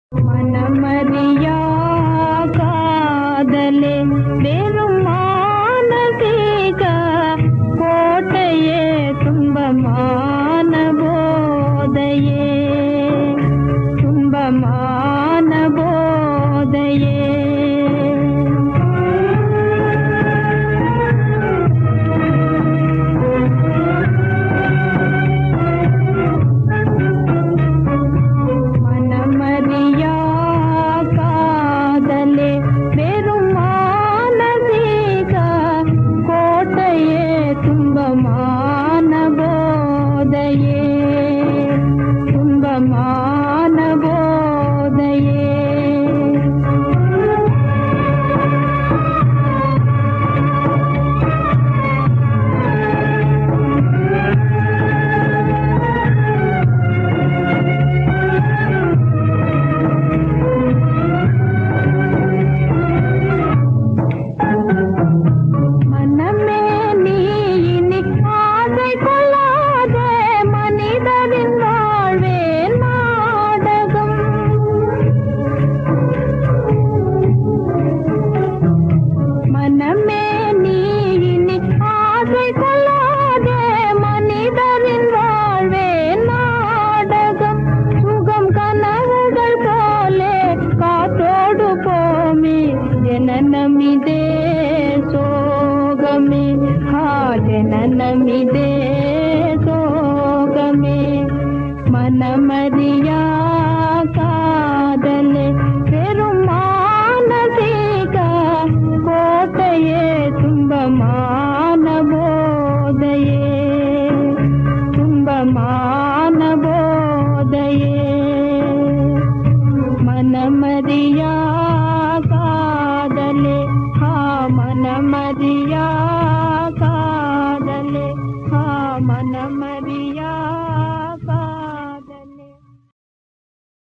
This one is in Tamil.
மனமறியா காதலே வெறும் மானசீக கோட்டையே துன்பமான போதையே துன்பமான போதையே துன்பமான போதையே துன்பமான போதையே जननमिदे सोगमे जननमिदे सोगमे मनमरिया कादले वेरुम मानसिक कोटये तुंबमान बोधये तुंबमान बोधये मनमरिया मनमरिया कादले हाँ मनमरिया।